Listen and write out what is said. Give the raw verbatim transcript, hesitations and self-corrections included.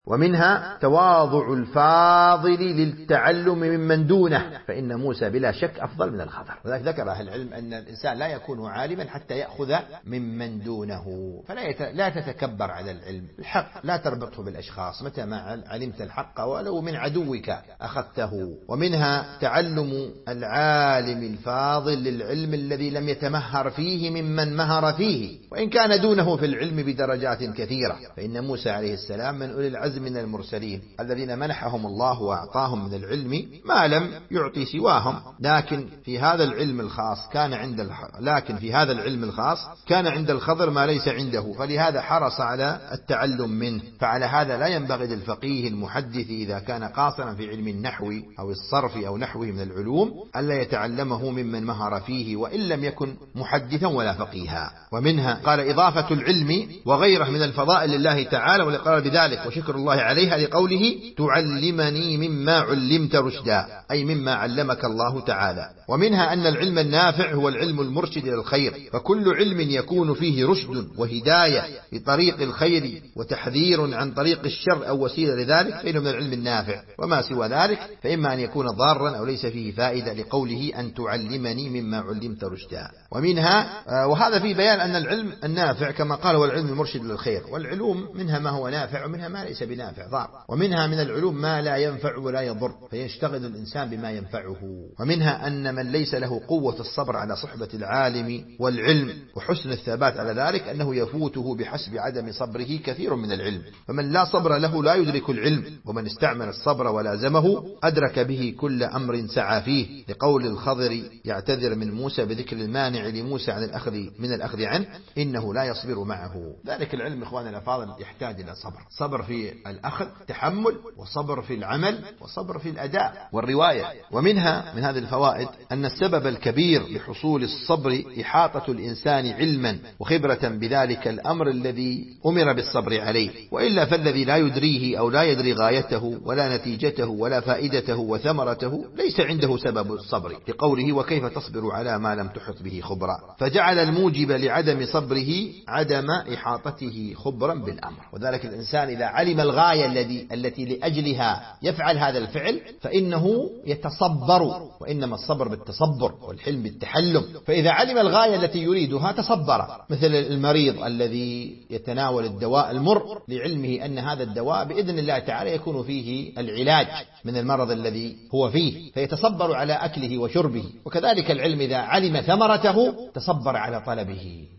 ومنها تواضع الفاضل للتعلم ممن دونه، فإن موسى بلا شك أفضل من الخضر. وذلك ذكر أهل العلم أن الإنسان لا يكون عالما حتى يأخذ ممن دونه، فلا يت... لا تتكبر على العلم. الحق لا تربطه بالأشخاص، متى ما علمت الحق ولو من عدوك أخذته. ومنها تعلم العالم الفاضل للعلم الذي لم يتمهر فيه ممن مهر فيه، وإن كان دونه في العلم بدرجات كثيرة، فإن موسى عليه السلام من أولي العزم من المرسلين الذين منحهم الله وأعطاهم من العلم ما لم يعطي سواهم، لكن في هذا العلم الخاص كان عند الح... لكن في هذا العلم الخاص كان عند الخضر ما ليس عنده، فلهذا حرص على التعلم منه. فعلى هذا لا ينبغي للفقيه المحدث إذا كان قاصرا في علم النحو أو الصرف أو نحوه من العلوم ألا يتعلمه ممن مهر فيه وإن لم يكن محدثا ولا فقيها. ومنها قال إضافة العلم وغيره من الفضائل لله تعالى والإقرار بذلك وشكر الله عليها لقوله تعلمني مما علمت رشدا، أي مما علمك الله تعالى. ومنها أن العلم النافع هو العلم المرشد إلى الخير، فكل علم يكون فيه رشد وهداية لطريق الخير وتحذير عن طريق الشر أو وسيلة لذلك فإنه من العلم النافع، وما سوى ذلك فإما أن يكون ضارا أو ليس فيه فائدة لقوله أن تعلمني مما علمت رشدا. ومنها وهذا في بيان أن العلم النافع كما قال هو العلم المرشد للخير، والعلوم منها ما هو نافع ومنها ما ليس بنافع ضار، ومنها من العلوم ما لا ينفع ولا يضر فيشتغل الإنسان بما ينفعه. ومنها أن من ليس له قوة الصبر على صحبة العالم والعلم وحسن الثبات على ذلك أنه يفوته بحسب عدم صبره كثير من العلم، فمن لا صبر له لا يدرك العلم، ومن استعمل الصبر ولازمه أدرك به كل أمر سعى فيه، لقول الخضر يعتذر من موسى بذكر المانع لموسى عن الأخذ من الأخذ عنه إنه لا يصبر معه. ذلك العلم إخواننا الأفاضل يحتاج إلى صبر، صبر في الأخذ تحمل، وصبر في العمل، وصبر في الأداء والرواية. ومنها من هذه الفوائد أن السبب الكبير لحصول الصبر إحاطة الإنسان علما وخبرة بذلك الأمر الذي أمر بالصبر عليه، وإلا فالذي لا يدريه أو لا يدري غايته ولا نتيجته ولا فائدته وثمرته ليس عنده سبب الصبر، لقوله وكيف تصبر على ما لم تحط به خبرا، فجعل الموجب لعدم صبره عدم إحاطته خبرا بالأمر. وذلك الإنسان إذا علم الغاية الذي التي لأجلها يفعل هذا الفعل فإنه يتصبر، وإنما الصبر بالتصبر والحلم بالتحلم، فإذا علم الغاية التي يريدها تصبر، مثل المريض الذي يتناول الدواء المر لعلمه أن هذا الدواء بإذن الله تعالى يكون فيه العلاج من المرض الذي هو فيه فيتصبر على أكله وشربه. وكذلك العلم إذا علم ثمرته تصبر على طلبه.